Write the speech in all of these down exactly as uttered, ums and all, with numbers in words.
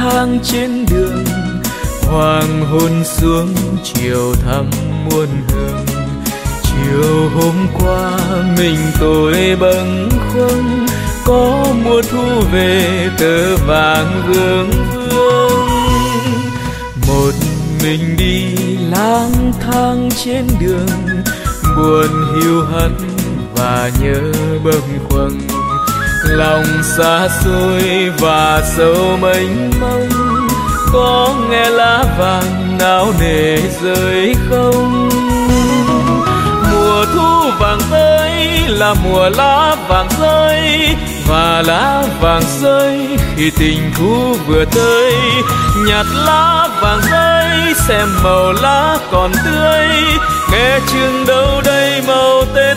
thang trên đường, hoàng hôn xuống chiều thăm muôn hương. Chiều hôm qua mình tôi bâng khuâng, có mùa thu về tơ vàng vương vương. Một mình đi lang thang trên đường, buồn hiu hắt và nhớ bâng khuâng. Lòng xa xôi và sâu mênh mông, có nghe lá vàng nao nề rơi không? Mùa thu vàng tới là mùa lá vàng rơi, và lá vàng rơi khi tình thu vừa tới. Nhặt lá vàng rơi xem màu lá còn tươi, nghe chừng đâu đây màu tê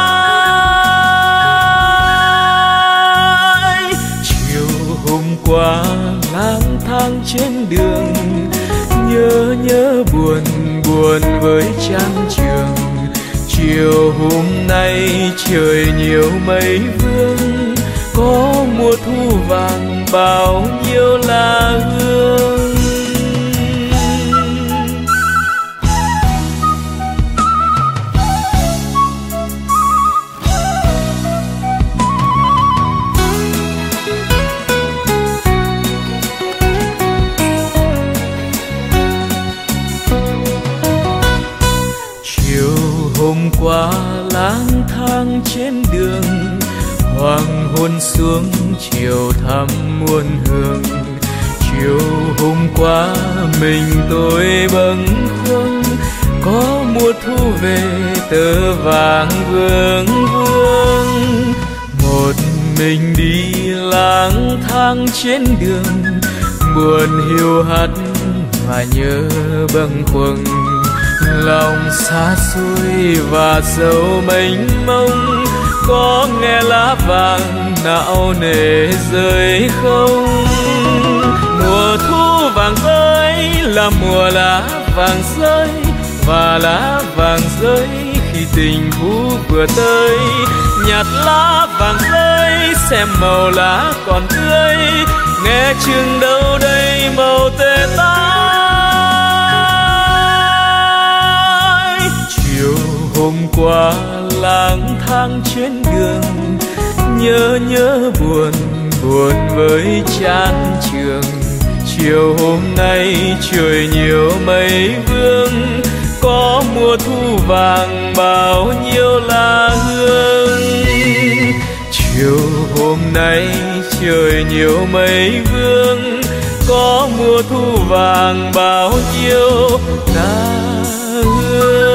tái. Chiều hôm qua lang thang trên đường, nhớ nhớ buồn buồn với trang trường. Chiều hôm nay trời nhiều mây vương, có mùa thu vàng bao nhiêu lá hương. Hôm qua lang thang trên đường, hoàng hôn xuống chiều thăm muôn hương. Chiều hôm qua mình tôi bâng khuâng, có mùa thu về tơ vàng vương vương. Một mình đi lang thang trên đường, buồn hiu hắt và nhớ bâng khuâng. Lòng xa xôi và sâu mênh mông, có nghe lá vàng nao nề rơi không? Mùa thu vàng rơi là mùa lá vàng rơi, và lá vàng rơi khi tình thu vừa tới. Nhặt lá vàng rơi xem màu lá còn tươi, nghe chừng đâu đây màu tê tái. Chiều hôm qua lang thang trên đường, nhớ nhớ buồn buồn với chán trường. Chiều hôm nay trời nhiều mây vương, có mùa thu vàng bao nhiêu lá hương. Chiều hôm nay trời nhiều mây vương, có mùa thu vàng bao nhiêu lá hương.